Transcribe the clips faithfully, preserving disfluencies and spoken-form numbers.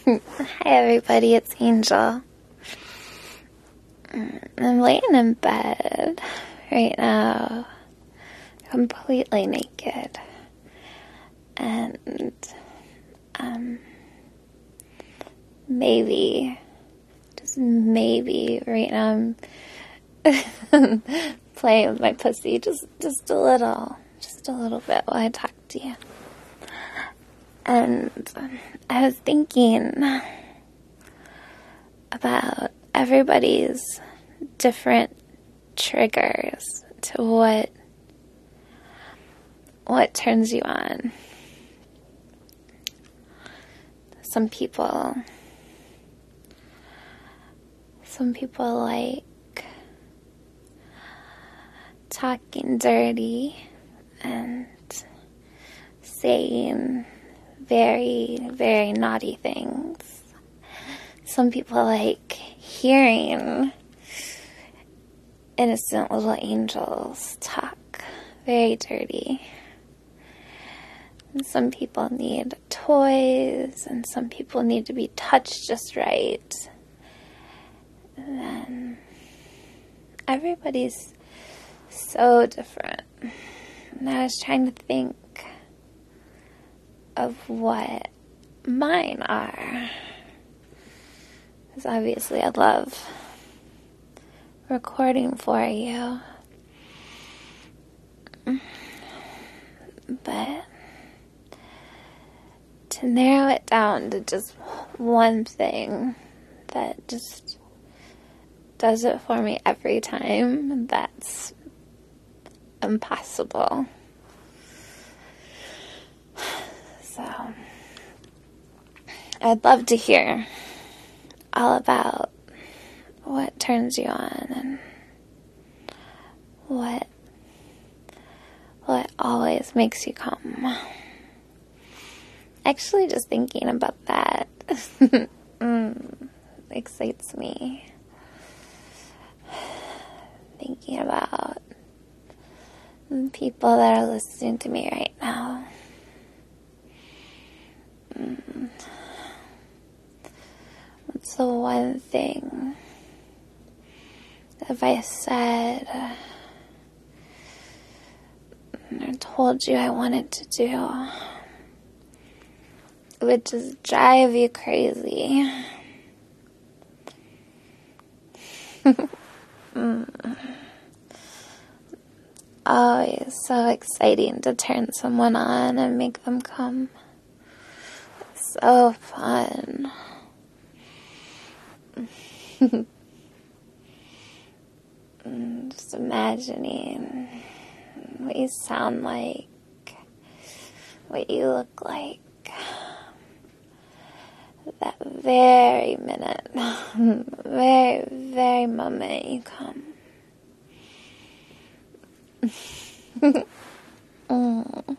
Hi everybody, it's Angel. I'm laying in bed right now, completely naked, and um, maybe, just maybe, right now I'm playing with my pussy just, just a little, just a little bit while I talk to you. And I was thinking about everybody's different triggers to what what turns you on. Some people some people like talking dirty and saying very, very naughty things. Some people like hearing innocent little angels talk very dirty. And some people need toys, and some people need to be touched just right. And then everybody's so different. And I was trying to think of what mine are. Because obviously I love recording for you. But to narrow it down to just one thing that just does it for me every time, that's impossible. So I'd love to hear all about what turns you on and what what always makes you come. Actually, just thinking about that mm, excites me. Thinking about the people that are listening to me right now. Mm. What's the one thing, if I said or told you I wanted to do, it would just drive you crazy? mm. Always so exciting to turn someone on and make them come. So fun. Just imagining what you sound like, what you look like, that very minute, very, very moment you come. mm.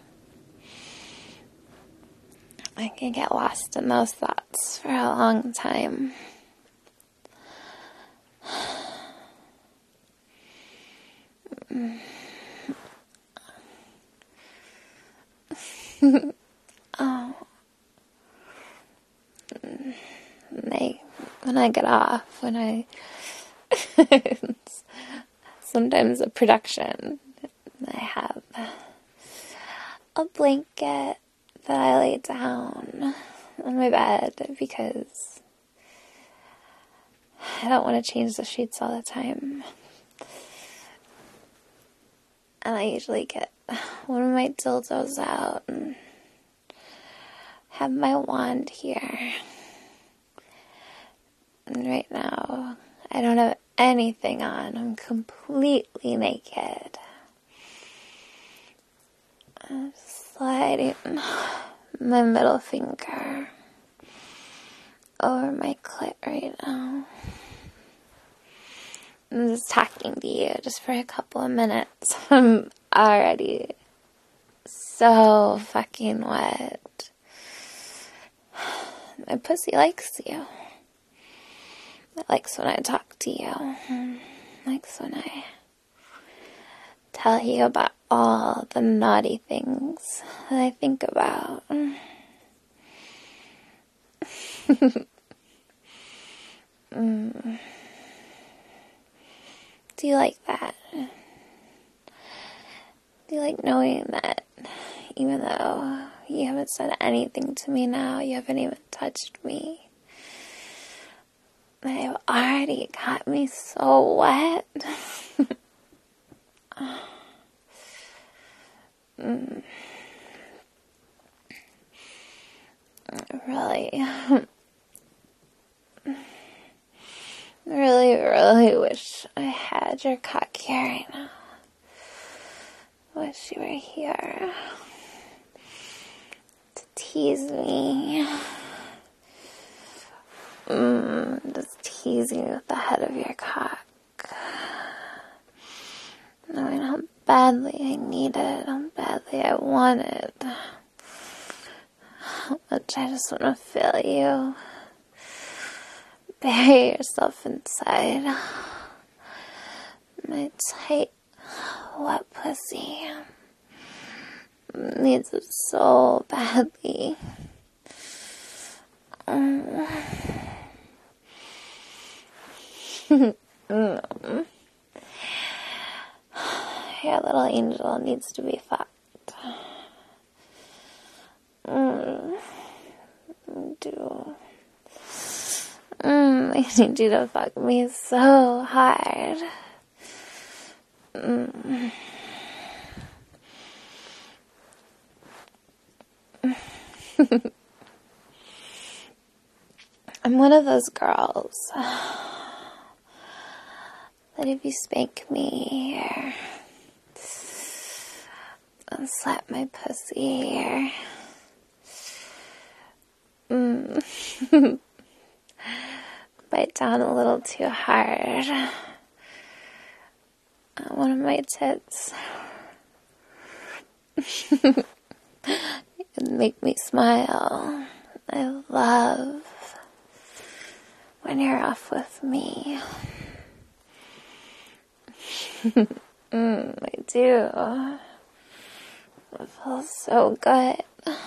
I can get lost in those thoughts for a long time. Oh. They, when I get off, when I, sometimes a production, I have a blanket that I lay down on my bed because I don't want to change the sheets all the time. And I usually get one of my dildos out and have my wand here. And right now, I don't have anything on. I'm completely naked. I'm sliding my middle finger over my clit right now. I'm just talking to you just for a couple of minutes. I'm already so fucking wet. My pussy likes you. It likes when I talk to you. It likes when I tell you about all the naughty things that I think about. mm. Do you like that? Do you like knowing that even though you haven't said anything to me now, you haven't even touched me, that you've already got me so wet? mm. Really, really, really wish I had your cock here right now. Wish you were here to tease me. Mm, just tease you with the head of your cock. Knowing how badly I need it, how badly I want it. How much I just want to feel you. Bury yourself inside my tight, wet pussy. Needs it so badly. Mm. mm. Your little angel needs to be fucked. Mm. Do. Mm, I need you to fuck me so hard. Mm. I'm one of those girls that if you spank me or slap my pussy or mm, bite down a little too hard on one of my tits, it make me smile. I love when you're off with me. mm, I do. It feels so good.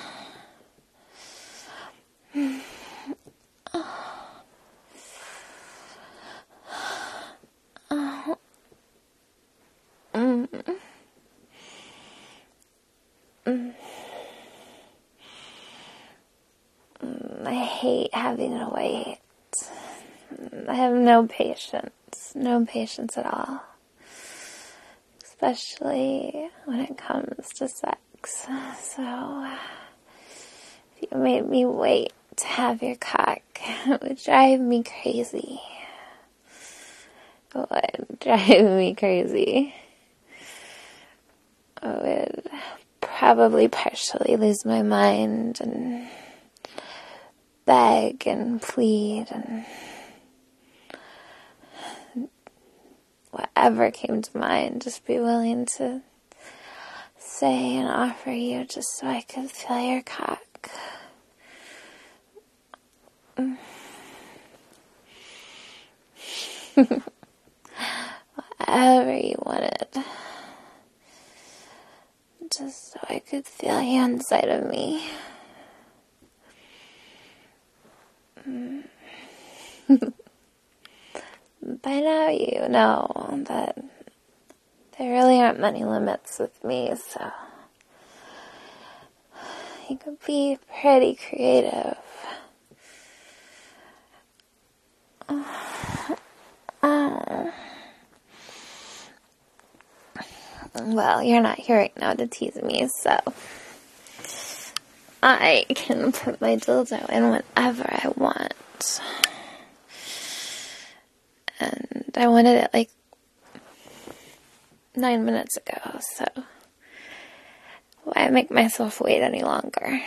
Mm. Mm. I hate having to wait. I have no patience. No patience at all. Especially when it comes to sex. So, if you made me wait to have your cock, it would drive me crazy. It would drive me crazy. I would probably partially lose my mind and beg and plead and whatever came to mind, just be willing to say and offer you just so I could feel your cock. Mm. Whatever you wanted. Just so I could feel you inside of me. Mm. By now you know that there really aren't many limits with me, so you could be pretty creative. Oh. Well, you're not here right now to tease me, so I can put my dildo in whenever I want. And I wanted it like nine minutes ago, so why make myself wait any longer?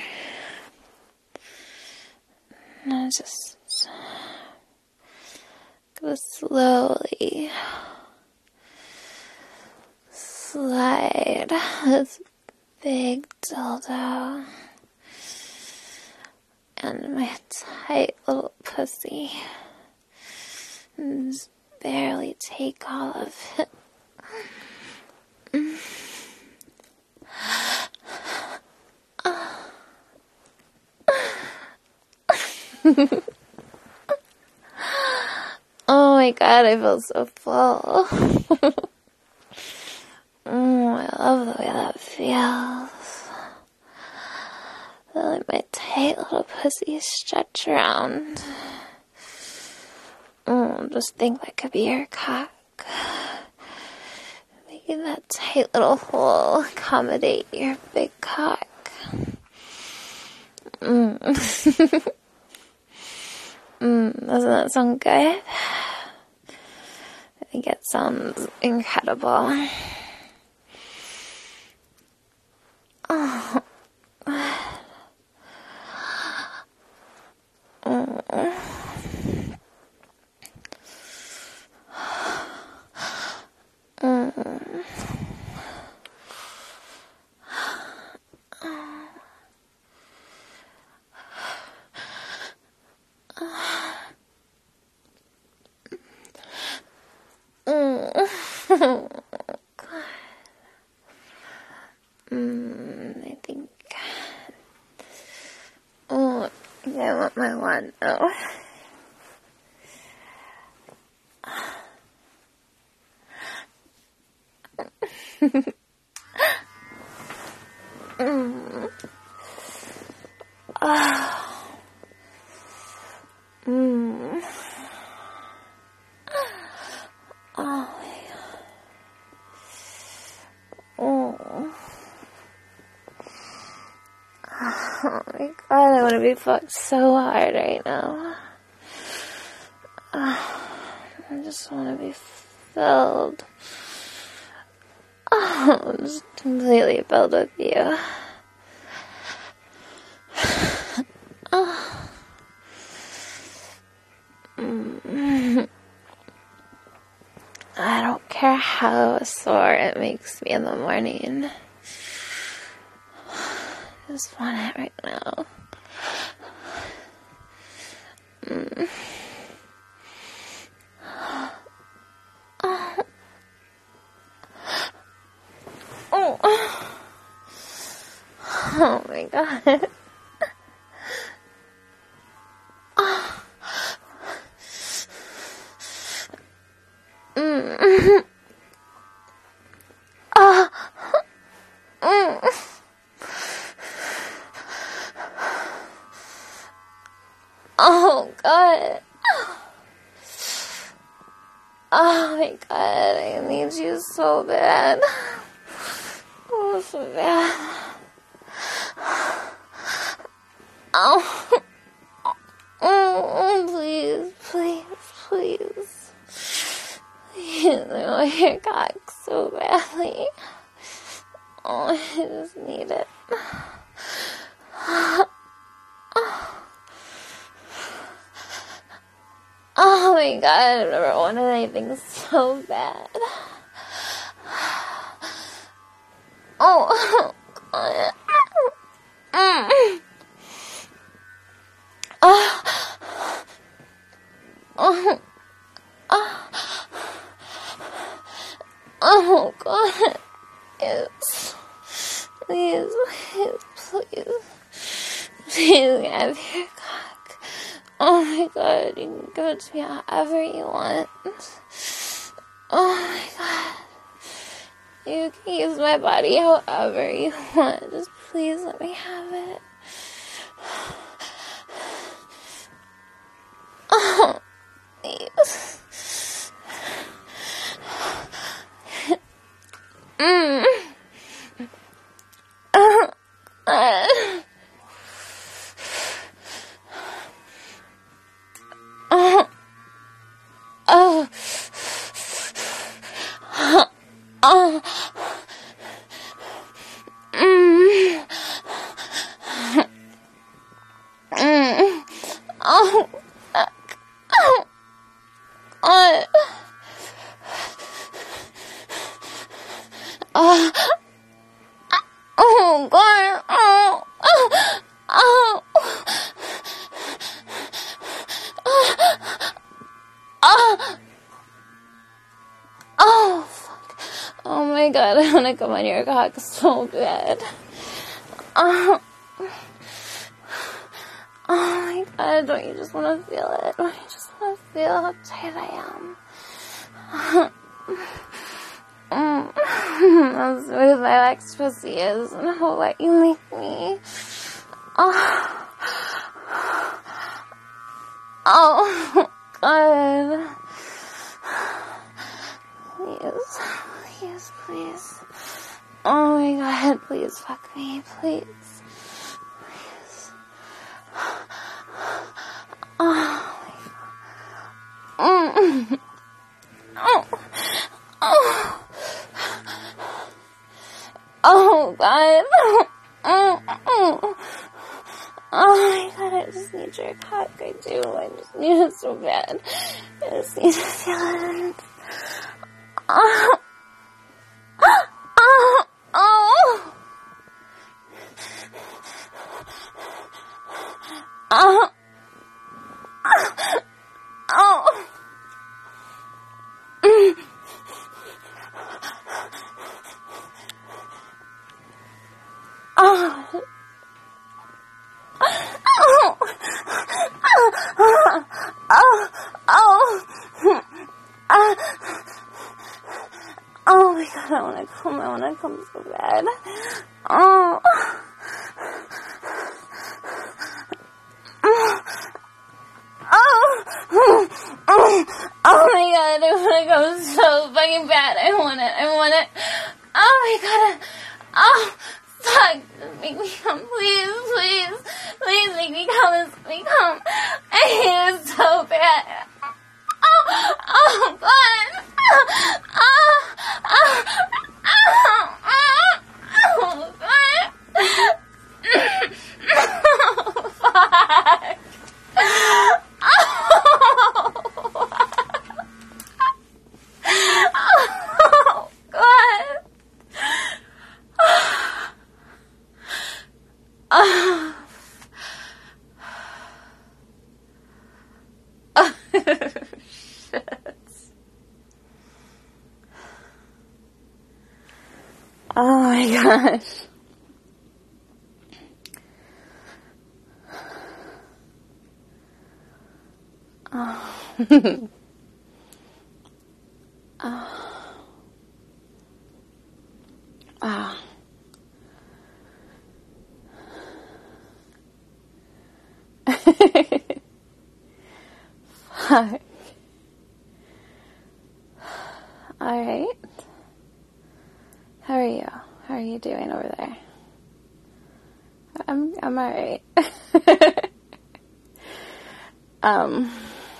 And I just go slowly slide this big dildo and my tight little pussy and just barely take all of it. Oh my god, I feel so full. mm, I love the way that feels. Let my tight little pussy stretch around. Mm, just think that could be your cock. Making that tight little hole accommodate your big cock. Mm. mm, doesn't that sound good? I think it sounds incredible. Oh. Mm. Mm. mm, I think. Oh, I think I want my wand now. mm. Oh. Mm. Oh my god. Oh. Oh my god, I want to be fucked so hard right now. Oh, I just want to be filled. Oh, just completely filled with you. Oh. Mm. I don't care how sore it makes me in the morning. I just want it right now. Mm. Oh. Oh. Oh my god. Oh. Mm. Oh. Mm. Oh god. Oh my god, I need you so bad. Oh, so bad. Oh. Oh, please, please, please. Please, I want your cock so badly. Oh, I just need it. Oh my god, I've never wanted anything so bad. Oh, god. Mm. Oh. Oh. Oh. Oh god. Yes. Please, please, please. Please have your cock. Oh my god, you can give it to me however you want. Oh my god. You can use my body however you want. Just please let me have it. Oh, please. Mm. Uh, uh. Oh. Oh. Oh. Mm. Mm. Oh. Oh. Oh. Oh. Oh god. Oh. Oh. Oh. Oh. Oh, fuck. Oh my god, I want to come on your cock so bad. Oh. Oh my god. God, don't you just want to feel it? Don't you just want to feel how tight I am? Mm. How smooth my wax pussy is and how wet you make me. Oh, oh God. Please, please, please. Oh my God, please fuck me, please. Please. Oh my God. Mm. Oh. Oh. Oh God. Oh, oh. Oh my God, I just need your cock. I do. I just need it so bad. I just need to feel it. Oh. Oh. Oh. Oh. Oh. Mm. Oh. Oh. Oh. Oh. Oh. Uh. Oh my God, I wanna come, I wanna come so bad. Oh. Oh. Oh. Oh my God, I wanna come so fucking bad. I want it, I want it. Oh my God. Oh. Fuck. Make me come, please, please. Please make me come and make me come. I hate it so bad. Oh, oh, God. Oh, oh, oh, oh, oh, God. Oh, fuck. Oh, God. Oh. Oh. Shit. Oh my gosh. Oh. Oh. Oh. Fuck. Alright. How are you? How are you doing over there? I'm, I'm alright. um.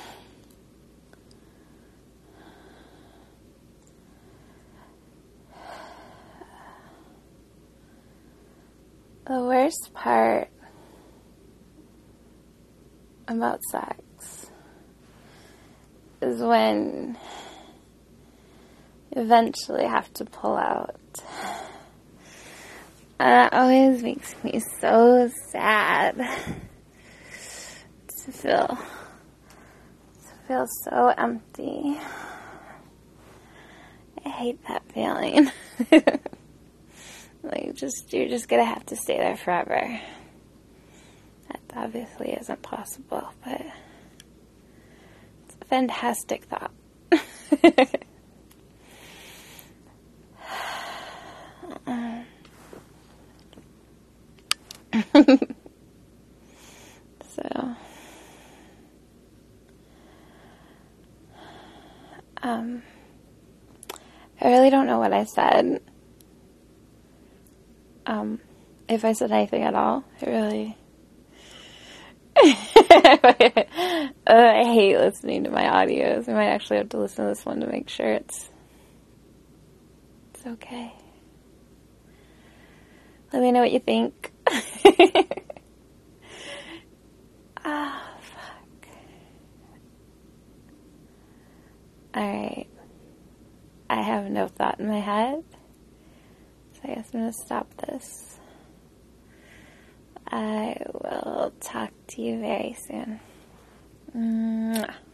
The worst part about sex is when you eventually have to pull out. And that always makes me so sad to feel, to feel so empty. I hate that feeling. Like, just, you're just gonna have to stay there forever. That obviously isn't possible, but it's a fantastic thought. So, um, I really don't know what I said. Um, if I said anything at all, I really, uh, I hate listening to my audios. I might actually have to listen to this one to make sure it's, it's okay. Let me know what you think. Ah, oh, fuck. Alright. I have no thought in my head. So I guess I'm going to stop this. I will talk to you very soon. Mwah.